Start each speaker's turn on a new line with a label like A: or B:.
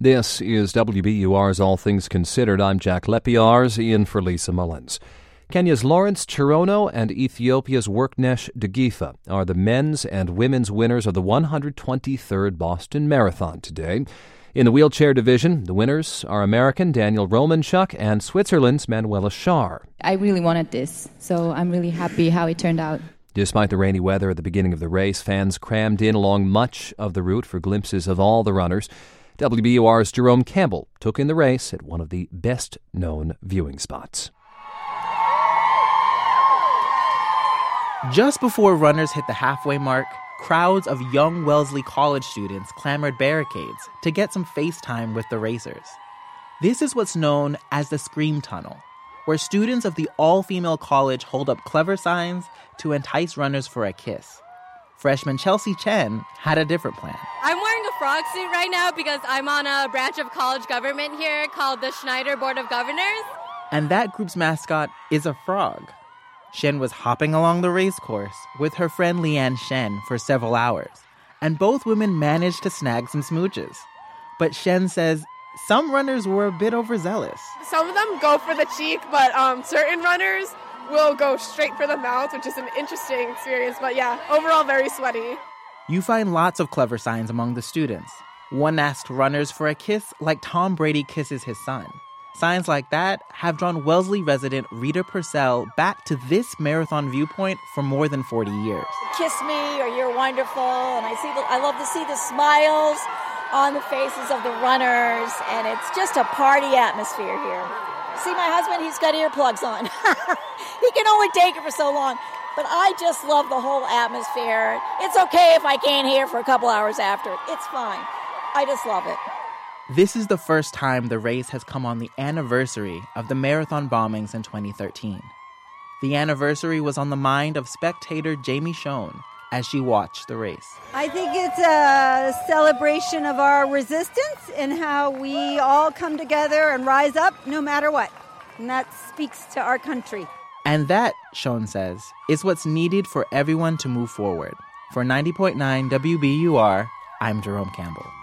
A: This is WBUR's All Things Considered. I'm Jack Lepiarz, in for Lisa Mullins. Kenya's Lawrence Cherono and Ethiopia's Worknesh Degifa are the men's and women's winners of the 123rd Boston Marathon today. In the wheelchair division, the winners are American Daniel Romanchuk and Switzerland's Manuela Schär.
B: I really wanted this, so I'm really happy how it turned out.
A: Despite the rainy weather at the beginning of the race, fans crammed in along much of the route for glimpses of all the runners. WBUR's Jerome Campbell took in the race at one of the best-known viewing spots.
C: Just before runners hit the halfway mark, crowds of young Wellesley College students clambered barricades to get some face time with the racers. This is what's known as the Scream Tunnel, where students of the all-female college hold up clever signs to entice runners for a kiss. Freshman Chelsea Chen had a different plan.
D: I'm wearing a frog suit right now because I'm on a branch of college government here called the Schneider Board of Governors.
C: And that group's mascot is a frog. Shen was hopping along the race course with her friend Leanne Shen for several hours, and both women managed to snag some smooches. But Shen says some runners were a bit overzealous.
E: Some of them go for the cheek, but certain runners will go straight for the mouth, which is an interesting experience. But yeah, overall very sweaty.
C: You find lots of clever signs among the students. One asked runners for a kiss like Tom Brady kisses his son. Signs like that have drawn Wellesley resident Rita Purcell back to this marathon viewpoint for more than 40 years.
F: Kiss me, or you're wonderful, and I love to see the smiles on the faces of the runners, and it's just a party atmosphere here. See my husband, he's got earplugs on. He can only take it for so long, but I just love the whole atmosphere. It's okay if I can't hear for a couple hours after. It's fine. I just love it.
C: This is the first time the race has come on the anniversary of the marathon bombings in 2013. The anniversary was on the mind of spectator Jamie Schoen as she watched the race.
G: I think it's a celebration of our resistance and how we all come together and rise up no matter what. And that speaks to our country.
C: And that, Schoen says, is what's needed for everyone to move forward. For 90.9 WBUR, I'm Jerome Campbell.